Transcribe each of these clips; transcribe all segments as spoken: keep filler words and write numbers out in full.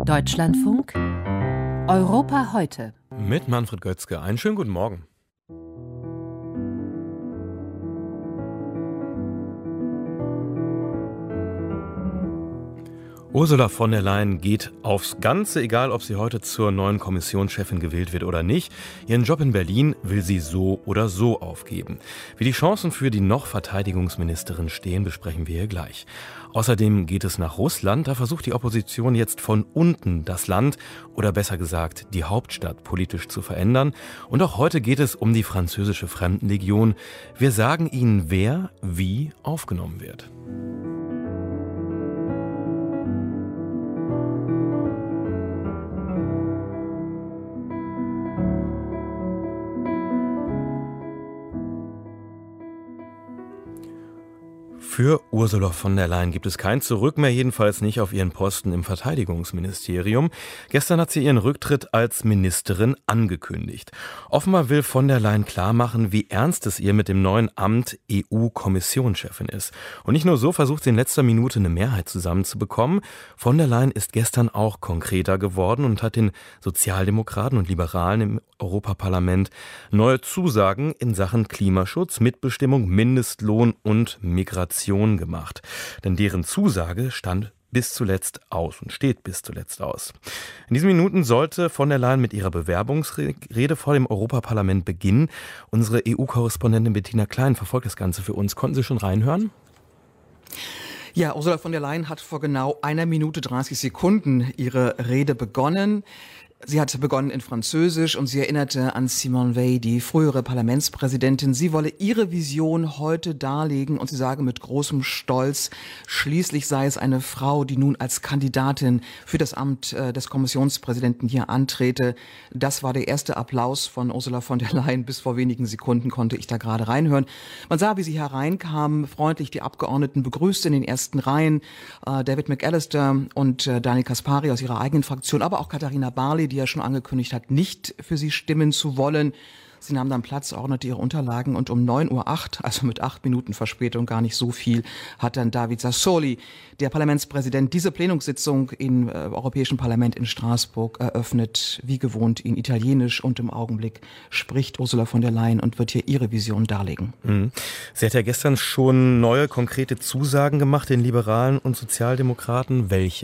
Deutschlandfunk Europa heute. Mit Manfred Götzke. Einen schönen guten Morgen. Ursula von der Leyen geht aufs Ganze, egal ob sie heute zur neuen Kommissionschefin gewählt wird oder nicht. Ihren Job in Berlin will sie so oder so aufgeben. Wie die Chancen für die noch Verteidigungsministerin stehen, besprechen wir hier gleich. Außerdem geht es nach Russland. Da versucht die Opposition jetzt von unten das Land oder besser gesagt die Hauptstadt politisch zu verändern. Und auch heute geht es um die französische Fremdenlegion. Wir sagen Ihnen, wer wie aufgenommen wird. Für Ursula von der Leyen gibt es kein Zurück mehr, jedenfalls nicht auf ihren Posten im Verteidigungsministerium. Gestern hat sie ihren Rücktritt als Ministerin angekündigt. Offenbar will von der Leyen klarmachen, wie ernst es ihr mit dem neuen Amt E U-Kommissionschefin ist. Und nicht nur so versucht sie in letzter Minute eine Mehrheit zusammenzubekommen. Von der Leyen ist gestern auch konkreter geworden und hat den Sozialdemokraten und Liberalen im Europaparlament neue Zusagen in Sachen Klimaschutz, Mitbestimmung, Mindestlohn und Migration gemacht. Denn deren Zusage stand bis zuletzt aus und steht bis zuletzt aus. In diesen Minuten sollte von der Leyen mit ihrer Bewerbungsrede vor dem Europaparlament beginnen. Unsere E U-Korrespondentin Bettina Klein verfolgt das Ganze für uns. Konnten Sie schon reinhören? Ja, Ursula von der Leyen hat vor genau einer Minute dreißig Sekunden ihre Rede begonnen. Sie hat begonnen in Französisch und sie erinnerte an Simone Veil, die frühere Parlamentspräsidentin. Sie wolle ihre Vision heute darlegen und sie sage mit großem Stolz, schließlich sei es eine Frau, die nun als Kandidatin für das Amt äh, des Kommissionspräsidenten hier antrete. Das war der erste Applaus von Ursula von der Leyen. Bis vor wenigen Sekunden konnte ich da gerade reinhören. Man sah, wie sie hereinkam, freundlich die Abgeordneten begrüßte in den ersten Reihen. Äh, David McAllister und äh, Daniel Caspary aus ihrer eigenen Fraktion, aber auch Katharina Barley, die ja schon angekündigt hat, nicht für sie stimmen zu wollen. Sie nahm dann Platz, ordnete ihre Unterlagen und um neun Uhr acht, also mit acht Minuten Verspätung, gar nicht so viel, hat dann David Sassoli, der Parlamentspräsident, diese Plenumssitzung im äh, Europäischen Parlament in Straßburg eröffnet, wie gewohnt in Italienisch, und im Augenblick spricht Ursula von der Leyen und wird hier ihre Vision darlegen. Mhm. Sie hat ja gestern schon neue konkrete Zusagen gemacht, den Liberalen und Sozialdemokraten. Welche?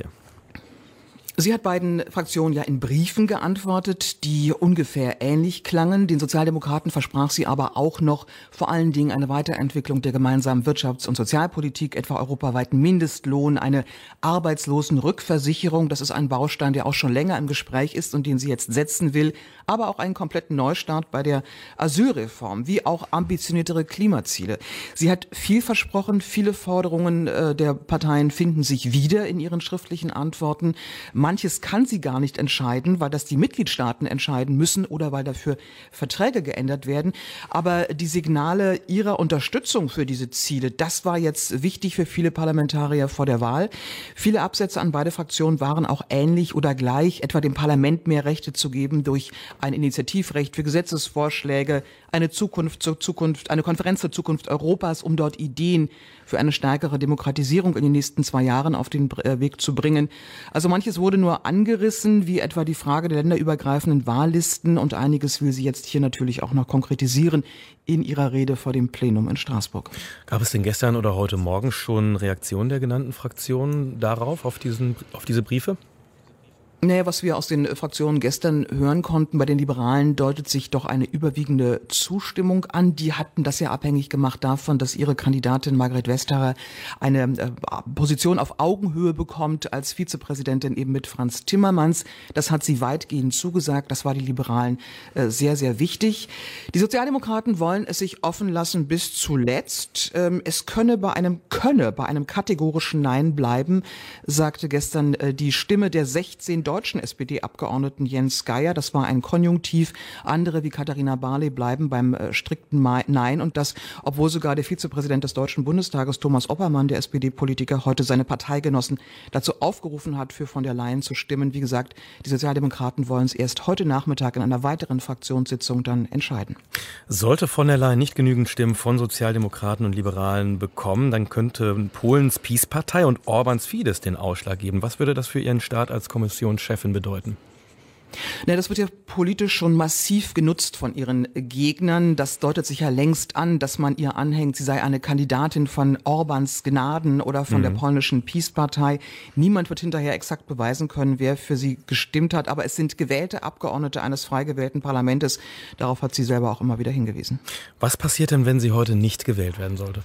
Sie hat beiden Fraktionen ja in Briefen geantwortet, die ungefähr ähnlich klangen. Den Sozialdemokraten versprach sie aber auch noch vor allen Dingen eine Weiterentwicklung der gemeinsamen Wirtschafts- und Sozialpolitik, etwa europaweiten Mindestlohn, eine Arbeitslosenrückversicherung. Das ist ein Baustein, der auch schon länger im Gespräch ist und den sie jetzt setzen will. Aber auch einen kompletten Neustart bei der Asylreform, wie auch ambitioniertere Klimaziele. Sie hat viel versprochen, viele Forderungen äh, der Parteien finden sich wieder in ihren schriftlichen Antworten. Manches kann sie gar nicht entscheiden, weil das die Mitgliedstaaten entscheiden müssen oder weil dafür Verträge geändert werden. Aber die Signale ihrer Unterstützung für diese Ziele, das war jetzt wichtig für viele Parlamentarier vor der Wahl. Viele Absätze an beide Fraktionen waren auch ähnlich oder gleich, etwa dem Parlament mehr Rechte zu geben durch ein Initiativrecht für Gesetzesvorschläge, eine Zukunft zur Zukunft, eine Konferenz zur Zukunft Europas, um dort Ideen für eine stärkere Demokratisierung in den nächsten zwei Jahren auf den Weg zu bringen. Also manches wurde nur angerissen, wie etwa die Frage der länderübergreifenden Wahllisten, und einiges will sie jetzt hier natürlich auch noch konkretisieren in ihrer Rede vor dem Plenum in Straßburg. Gab es denn gestern oder heute Morgen schon Reaktionen der genannten Fraktionen darauf, auf diesen, auf diese Briefe? Naja, was wir aus den Fraktionen gestern hören konnten, bei den Liberalen deutet sich doch eine überwiegende Zustimmung an. Die hatten das ja abhängig gemacht davon, dass ihre Kandidatin Margrethe Vestager eine äh, Position auf Augenhöhe bekommt als Vizepräsidentin eben mit Franz Timmermans. Das hat sie weitgehend zugesagt. Das war die Liberalen äh, sehr, sehr wichtig. Die Sozialdemokraten wollen es sich offen lassen bis zuletzt. Ähm, es könne bei einem, könne bei einem kategorischen Nein bleiben, sagte gestern äh, die Stimme der sechzehn deutschen S P D-Abgeordneten Jens Geier. Das war ein Konjunktiv. Andere wie Katharina Barley bleiben beim äh, strikten Nein. Und das, obwohl sogar der Vizepräsident des Deutschen Bundestages, Thomas Oppermann, der S P D-Politiker, heute seine Parteigenossen dazu aufgerufen hat, für von der Leyen zu stimmen. Wie gesagt, die Sozialdemokraten wollen es erst heute Nachmittag in einer weiteren Fraktionssitzung dann entscheiden. Sollte von der Leyen nicht genügend Stimmen von Sozialdemokraten und Liberalen bekommen, dann könnte Polens PiS-Partei und Orbáns Fidesz den Ausschlag geben. Was würde das für ihren Start als Kommission Fraktionschefin bedeuten? Na, das wird ja politisch schon massiv genutzt von ihren Gegnern. Das deutet sich ja längst an, dass man ihr anhängt, sie sei eine Kandidatin von Orbáns Gnaden oder von mhm. der polnischen PiS-Partei. Niemand wird hinterher exakt beweisen können, wer für sie gestimmt hat. Aber es sind gewählte Abgeordnete eines frei gewählten Parlaments. Darauf hat sie selber auch immer wieder hingewiesen. Was passiert denn, wenn sie heute nicht gewählt werden sollte?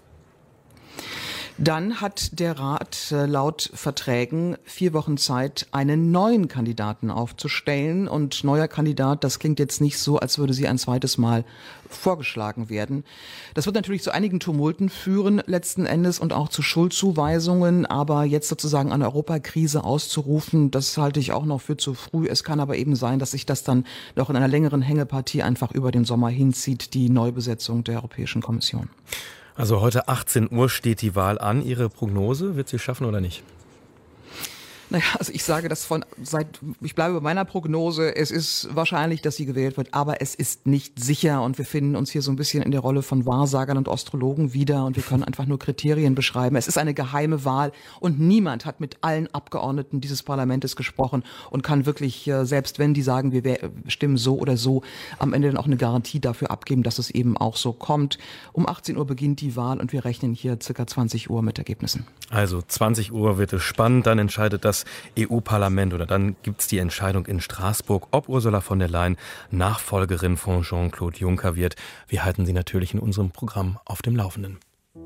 Dann hat der Rat äh, laut Verträgen vier Wochen Zeit, einen neuen Kandidaten aufzustellen. Und neuer Kandidat, das klingt jetzt nicht so, als würde sie ein zweites Mal vorgeschlagen werden. Das wird natürlich zu einigen Tumulten führen letzten Endes und auch zu Schuldzuweisungen. Aber jetzt sozusagen eine Europakrise auszurufen, das halte ich auch noch für zu früh. Es kann aber eben sein, dass sich das dann noch in einer längeren Hängepartie einfach über den Sommer hinzieht, die Neubesetzung der Europäischen Kommission. Also heute achtzehn Uhr steht die Wahl an. Ihre Prognose, wird sie schaffen oder nicht? Naja, also ich sage das von seit, ich bleibe bei meiner Prognose, es ist wahrscheinlich, dass sie gewählt wird, aber es ist nicht sicher und wir finden uns hier so ein bisschen in der Rolle von Wahrsagern und Astrologen wieder und wir können einfach nur Kriterien beschreiben. Es ist eine geheime Wahl und niemand hat mit allen Abgeordneten dieses Parlaments gesprochen und kann wirklich, selbst wenn die sagen, wir stimmen so oder so, am Ende dann auch eine Garantie dafür abgeben, dass es eben auch so kommt. Um achtzehn Uhr beginnt die Wahl und wir rechnen hier circa zwanzig Uhr mit Ergebnissen. Also zwanzig Uhr wird es spannend, dann entscheidet das E U-Parlament oder dann gibt es die Entscheidung in Straßburg, ob Ursula von der Leyen Nachfolgerin von Jean-Claude Juncker wird. Wir halten Sie natürlich in unserem Programm auf dem Laufenden.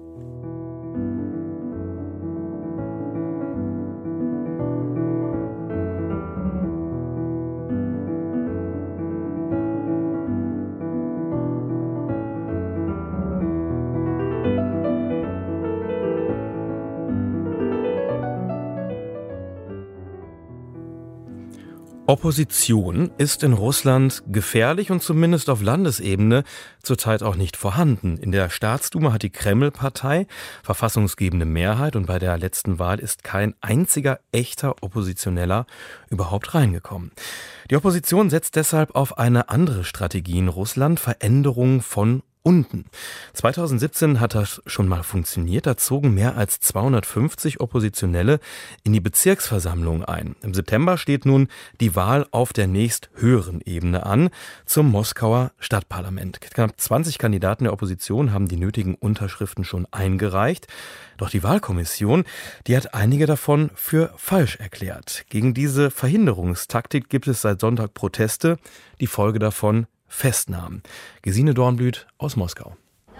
Opposition ist in Russland gefährlich und zumindest auf Landesebene zurzeit auch nicht vorhanden. In der Staatsduma hat die Kreml-Partei verfassungsgebende Mehrheit und bei der letzten Wahl ist kein einziger echter Oppositioneller überhaupt reingekommen. Die Opposition setzt deshalb auf eine andere Strategie in Russland, Veränderung von unten. zweitausendsiebzehn hat das schon mal funktioniert. Da zogen mehr als zweihundertfünfzig Oppositionelle in die Bezirksversammlung ein. Im September steht nun die Wahl auf der nächsthöheren Ebene an, zum Moskauer Stadtparlament. Knapp zwanzig Kandidaten der Opposition haben die nötigen Unterschriften schon eingereicht. Doch die Wahlkommission, die hat einige davon für falsch erklärt. Gegen diese Verhinderungstaktik gibt es seit Sonntag Proteste. Die Folge davon Festnahmen. Gesine Dornblüt aus Moskau.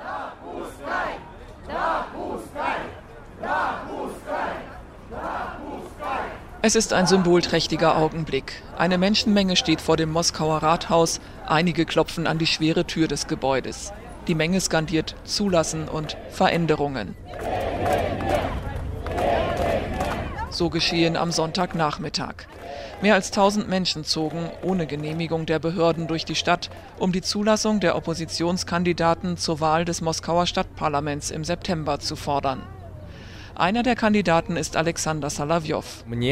Es ist ein symbolträchtiger Augenblick. Eine Menschenmenge steht vor dem Moskauer Rathaus. Einige klopfen an die schwere Tür des Gebäudes. Die Menge skandiert Zulassen und Veränderungen. So geschehen am Sonntagnachmittag. Mehr als tausend Menschen zogen ohne Genehmigung der Behörden durch die Stadt, um die Zulassung der Oppositionskandidaten zur Wahl des Moskauer Stadtparlaments im September zu fordern. Einer der Kandidaten ist Alexander Solowjow.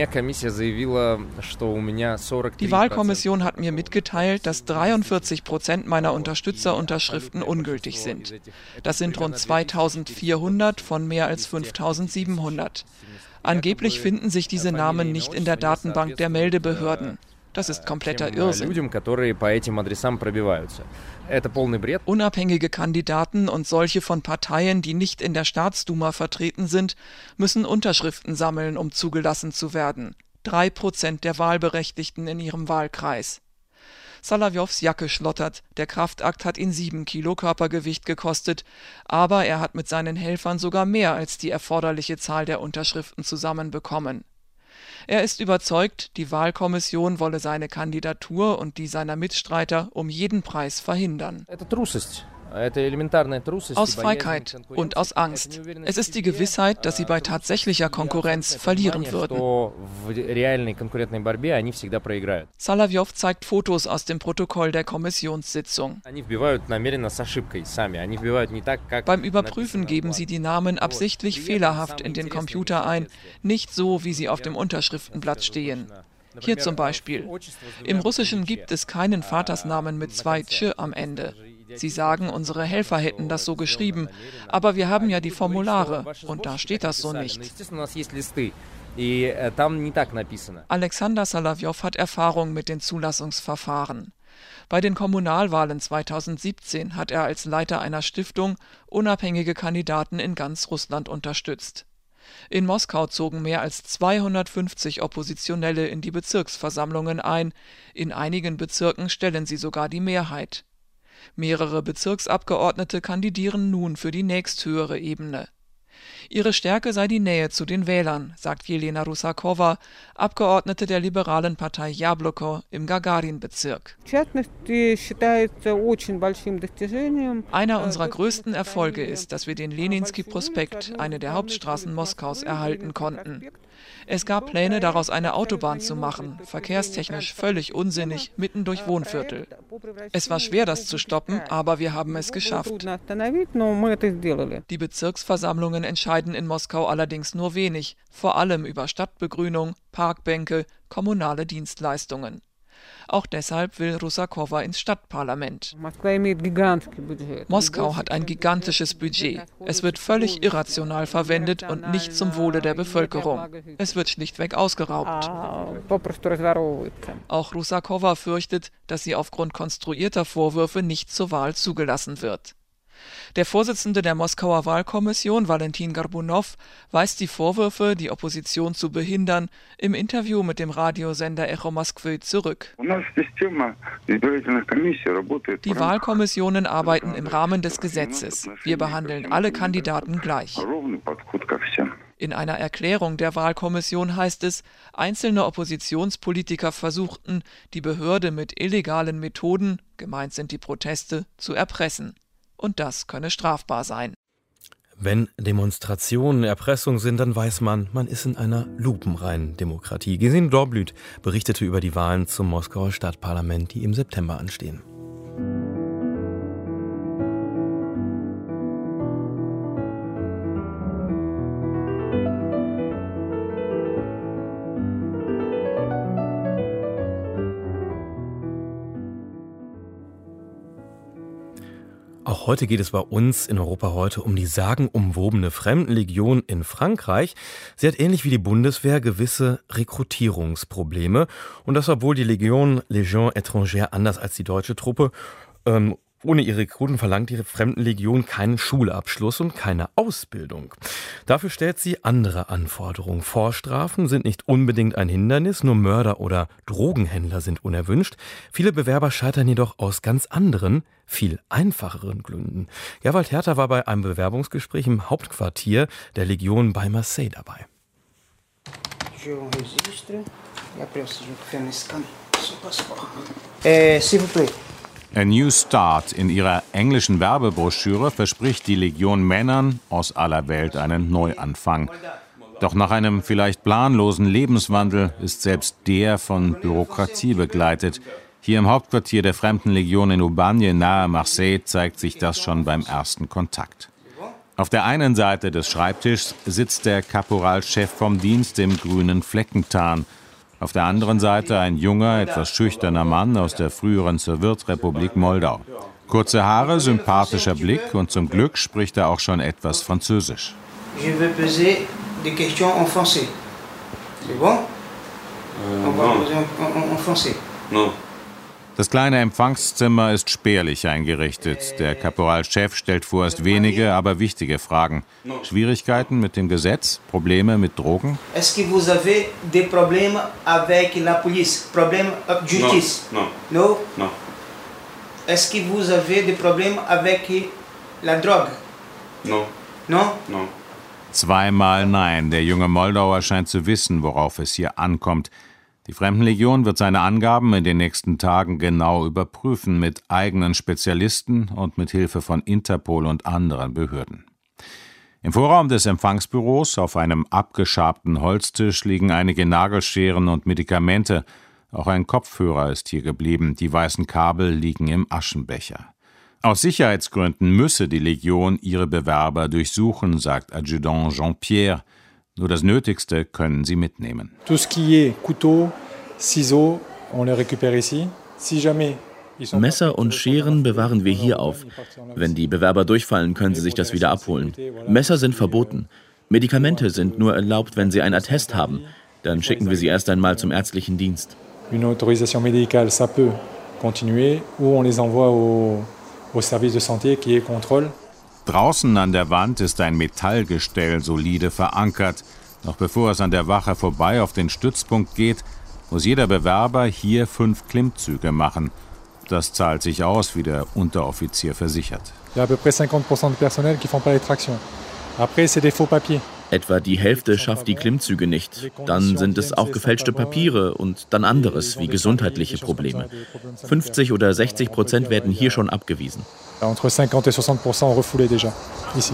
Die Wahlkommission hat mir mitgeteilt, dass dreiundvierzig Prozent meiner Unterstützerunterschriften ungültig sind. Das sind rund zweitausendvierhundert von mehr als fünftausendsiebenhundert. Angeblich finden sich diese Namen nicht in der Datenbank der Meldebehörden. Das ist kompletter Irrsinn. Unabhängige Kandidaten und solche von Parteien, die nicht in der Staatsduma vertreten sind, müssen Unterschriften sammeln, um zugelassen zu werden. Drei Prozent der Wahlberechtigten in ihrem Wahlkreis. Solowjows Jacke schlottert, der Kraftakt hat ihn sieben Kilo Körpergewicht gekostet, aber er hat mit seinen Helfern sogar mehr als die erforderliche Zahl der Unterschriften zusammenbekommen. Er ist überzeugt, die Wahlkommission wolle seine Kandidatur und die seiner Mitstreiter um jeden Preis verhindern. Aus Feigheit und aus Angst. Es ist die Gewissheit, dass sie bei tatsächlicher Konkurrenz verlieren würden. Solowjow zeigt Fotos aus dem Protokoll der Kommissionssitzung. Beim Überprüfen geben sie die Namen absichtlich fehlerhaft in den Computer ein, nicht so, wie sie auf dem Unterschriftenblatt stehen. Hier zum Beispiel. Im Russischen gibt es keinen Vatersnamen mit zwei Tsch am Ende. Sie sagen, unsere Helfer hätten das so geschrieben, aber wir haben ja die Formulare und da steht das so nicht. Alexander Solowjow hat Erfahrung mit den Zulassungsverfahren. Bei den Kommunalwahlen zweitausendsiebzehn hat er als Leiter einer Stiftung unabhängige Kandidaten in ganz Russland unterstützt. In Moskau zogen mehr als zweihundertfünfzig Oppositionelle in die Bezirksversammlungen ein, in einigen Bezirken stellen sie sogar die Mehrheit. Mehrere Bezirksabgeordnete kandidieren nun für die nächsthöhere Ebene. Ihre Stärke sei die Nähe zu den Wählern, sagt Jelena Rusakowa, Abgeordnete der liberalen Partei Jabloko im Gagarin-Bezirk. Einer unserer größten Erfolge ist, dass wir den Leninski-Prospekt, eine der Hauptstraßen Moskaus, erhalten konnten. Es gab Pläne, daraus eine Autobahn zu machen, verkehrstechnisch völlig unsinnig, mitten durch Wohnviertel. Es war schwer, das zu stoppen, aber wir haben es geschafft. Die Bezirksversammlungen entscheiden in Moskau allerdings nur wenig, vor allem über Stadtbegrünung, Parkbänke, kommunale Dienstleistungen. Auch deshalb will Rusakowa ins Stadtparlament. Moskau hat ein gigantisches Budget. Es wird völlig irrational verwendet und nicht zum Wohle der Bevölkerung. Es wird schlichtweg ausgeraubt. Auch Rusakowa fürchtet, dass sie aufgrund konstruierter Vorwürfe nicht zur Wahl zugelassen wird. Der Vorsitzende der Moskauer Wahlkommission, Valentin Gorbunow, weist die Vorwürfe, die Opposition zu behindern, im Interview mit dem Radiosender Echo Moskwy zurück. Die Wahlkommissionen arbeiten im Rahmen des Gesetzes. Wir behandeln alle Kandidaten gleich. In einer Erklärung der Wahlkommission heißt es, einzelne Oppositionspolitiker versuchten, die Behörde mit illegalen Methoden, gemeint sind die Proteste, zu erpressen. Und das könne strafbar sein. Wenn Demonstrationen Erpressung sind, dann weiß man, man ist in einer lupenreinen Demokratie. Gesine Dorblüt berichtete über die Wahlen zum Moskauer Stadtparlament, die im September anstehen. Auch heute geht es bei uns in Europa heute um die sagenumwobene Fremdenlegion in Frankreich. Sie hat ähnlich wie die Bundeswehr gewisse Rekrutierungsprobleme. Und das, obwohl die Legion Légion étrangère anders als die deutsche Truppe ähm, ohne ihre Rekruten verlangt die Fremdenlegion keinen Schulabschluss und keine Ausbildung. Dafür stellt sie andere Anforderungen. Vorstrafen sind nicht unbedingt ein Hindernis, nur Mörder oder Drogenhändler sind unerwünscht. Viele Bewerber scheitern jedoch aus ganz anderen, viel einfacheren Gründen. Gerwald Herter war bei einem Bewerbungsgespräch im Hauptquartier der Legion bei Marseille dabei. A New Start in ihrer englischen Werbebroschüre verspricht die Legion Männern aus aller Welt einen Neuanfang. Doch nach einem vielleicht planlosen Lebenswandel ist selbst der von Bürokratie begleitet. Hier im Hauptquartier der Fremdenlegion in Aubagne nahe Marseille zeigt sich das schon beim ersten Kontakt. Auf der einen Seite des Schreibtischs sitzt der Kaporalchef vom Dienst im grünen Fleckentarn. Auf der anderen Seite ein junger, etwas schüchterner Mann aus der früheren Sowjetrepublik Moldau. Kurze Haare, sympathischer Blick und zum Glück spricht er auch schon etwas Französisch. Je veux poser des questions en français. C'est bon? On va poser en français. Non. Das kleine Empfangszimmer ist spärlich eingerichtet. Der Kaporalchef stellt vorerst wenige, aber wichtige Fragen. Schwierigkeiten mit dem Gesetz? Probleme mit Drogen? Est-ce que vous avez des problèmes avec la police? Problèmes de justice? Non. No? No. Est-ce que vous avez des problèmes avec la drogue? No. No? No. Zweimal nein. Der junge Moldauer scheint zu wissen, worauf es hier ankommt. Die Fremdenlegion wird seine Angaben in den nächsten Tagen genau überprüfen, mit eigenen Spezialisten und mit Hilfe von Interpol und anderen Behörden. Im Vorraum des Empfangsbüros auf einem abgeschabten Holztisch liegen einige Nagelscheren und Medikamente. Auch ein Kopfhörer ist hier geblieben. Die weißen Kabel liegen im Aschenbecher. Aus Sicherheitsgründen müsse die Legion ihre Bewerber durchsuchen, sagt Adjudant Jean-Pierre. Nur das Nötigste können sie mitnehmen. Tout ce qui est couteau, ciseaux, on les récupère ici. Si jamais Messer und Scheren bewahren wir hier auf. Wenn die Bewerber durchfallen, können sie sich das wieder abholen. Messer sind verboten. Medikamente sind nur erlaubt, wenn sie ein Attest haben. Dann schicken wir sie erst einmal zum ärztlichen Dienst. Une autorisation médicale, ça peut continuer, ou on les envoie au, au service de santé qui est contrôle. Draußen an der Wand ist ein Metallgestell solide verankert. Noch bevor es an der Wache vorbei auf den Stützpunkt geht, muss jeder Bewerber hier fünf Klimmzüge machen. Das zahlt sich aus, wie der Unteroffizier versichert. Il y a à peu près cinquante pour cent de personnel qui font pas les tractions. Après, c'est des faux papiers. Etwa die Hälfte schafft die Klimmzüge nicht. Dann sind es auch gefälschte Papiere und dann anderes, wie gesundheitliche Probleme. fünfzig oder sechzig Prozent werden hier schon abgewiesen. Entre cinquante et soixante pour cent refoulés déjà, ici.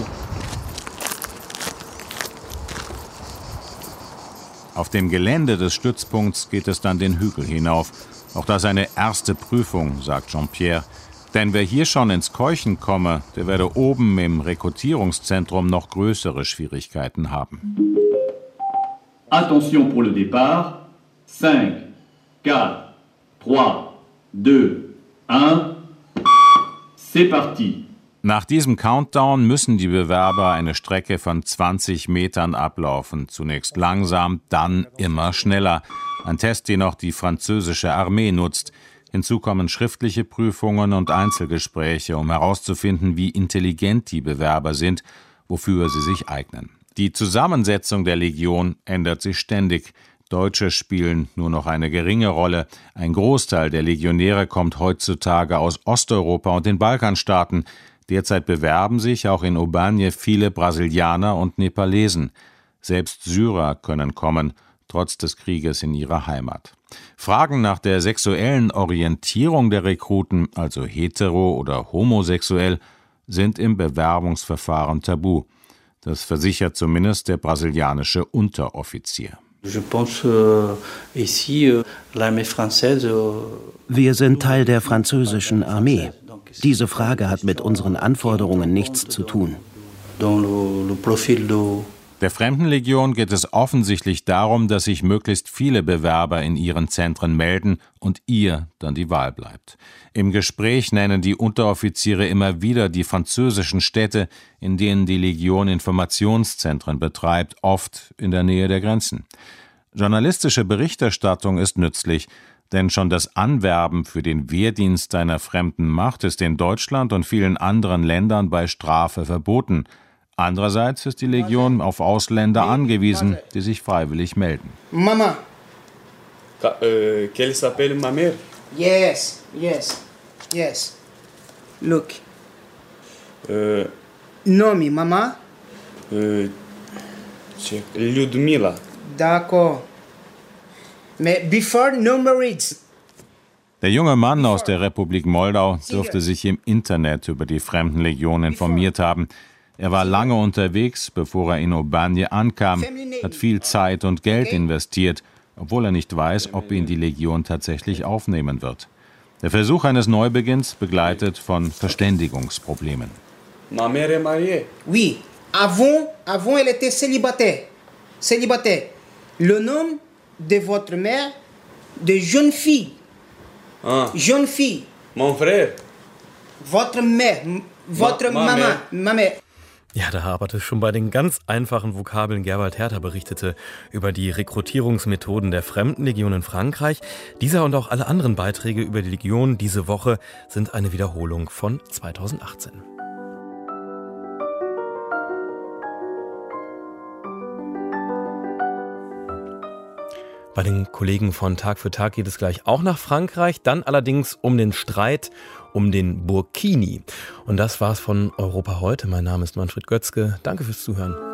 Auf dem Gelände des Stützpunkts geht es dann den Hügel hinauf. Auch das eine erste Prüfung, sagt Jean-Pierre. Denn wer hier schon ins Keuchen komme, der werde oben im Rekrutierungszentrum noch größere Schwierigkeiten haben. Attention pour le départ. cinq, quatre, trois, deux, eins. C'est parti. Nach diesem Countdown müssen die Bewerber eine Strecke von zwanzig Metern ablaufen. Zunächst langsam, dann immer schneller. Ein Test, den auch die französische Armee nutzt. Hinzu kommen schriftliche Prüfungen und Einzelgespräche, um herauszufinden, wie intelligent die Bewerber sind, wofür sie sich eignen. Die Zusammensetzung der Legion ändert sich ständig. Deutsche spielen nur noch eine geringe Rolle. Ein Großteil der Legionäre kommt heutzutage aus Osteuropa und den Balkanstaaten. Derzeit bewerben sich auch in Aubagne viele Brasilianer und Nepalesen. Selbst Syrer können kommen, trotz des Krieges in ihrer Heimat. Fragen nach der sexuellen Orientierung der Rekruten, also hetero- oder homosexuell, sind im Bewerbungsverfahren tabu. Das versichert zumindest der brasilianische Unteroffizier. Wir sind Teil der französischen Armee. Diese Frage hat mit unseren Anforderungen nichts zu tun. Der Fremdenlegion geht es offensichtlich darum, dass sich möglichst viele Bewerber in ihren Zentren melden und ihr dann die Wahl bleibt. Im Gespräch nennen die Unteroffiziere immer wieder die französischen Städte, in denen die Legion Informationszentren betreibt, oft in der Nähe der Grenzen. Journalistische Berichterstattung ist nützlich, denn schon das Anwerben für den Wehrdienst einer fremden Macht ist in Deutschland und vielen anderen Ländern bei Strafe verboten. Andererseits ist die Legion auf Ausländer angewiesen, die sich freiwillig melden. Mama. Uh, qu'elle s'appelle ma mère? Yes, yes, yes. Look. Uh, Nome, Mama? Uh, Ludmila. D'accord. Mais before no marriage. Der junge Mann aus der Republik Moldau dürfte sich im Internet über die Fremdenlegion informiert haben. Er war lange unterwegs, bevor er in Aubagne ankam, hat viel Zeit und Geld investiert, obwohl er nicht weiß, ob ihn die Legion tatsächlich aufnehmen wird. Der Versuch eines Neubeginns begleitet von Verständigungsproblemen. Ma mère est mariée. Oui, avant, avant elle était célibataire. Célibataire. Le nom de votre mère, de jeune fille. Ah. Jeune fille. Mon frère. Votre mère, votre Ma, Mama, ma Mama. Ja, da hapert es schon bei den ganz einfachen Vokabeln. Gerwald Herter berichtete über die Rekrutierungsmethoden der Fremdenlegion in Frankreich. Dieser und auch alle anderen Beiträge über die Legion diese Woche sind eine Wiederholung von zweitausendachtzehn. Bei den Kollegen von Tag für Tag geht es gleich auch nach Frankreich, dann allerdings um den Streit um den Burkini. Und das war's von Europa heute. Mein Name ist Manfred Götzke. Danke fürs Zuhören.